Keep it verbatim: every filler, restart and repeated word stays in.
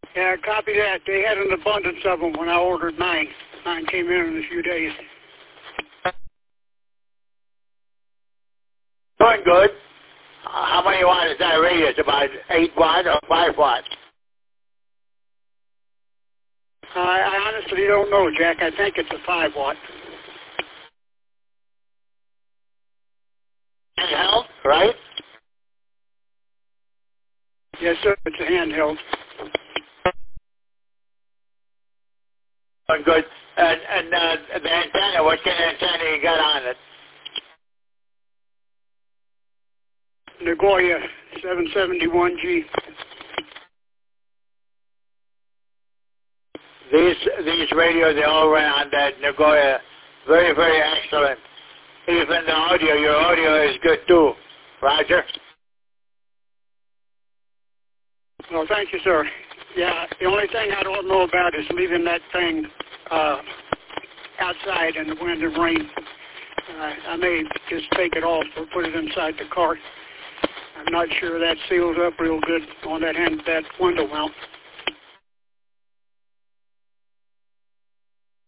Yeah, copy that. They had an abundance of them when I ordered mine. Mine came in in a few days. Doing good. Uh, how many watt is that radio? It's about eight watt or five watt? Uh, I honestly don't know, Jack. I think it's a five watt. Handheld, right? Yes, sir. It's a handheld. Doing good. And, and uh, the antenna, what kind of antenna you got on it? Nagoya seven seventy-one G. These these radios, they all run on that Nagoya. Very, very excellent. Even the audio, your audio is good too. Roger? Well, thank you, sir. Yeah, the only thing I don't know about is leaving that thing uh, outside in the wind and rain. Uh, I may just take it off or put it inside the car. I'm not sure that seals up real good on that hand, that window mount.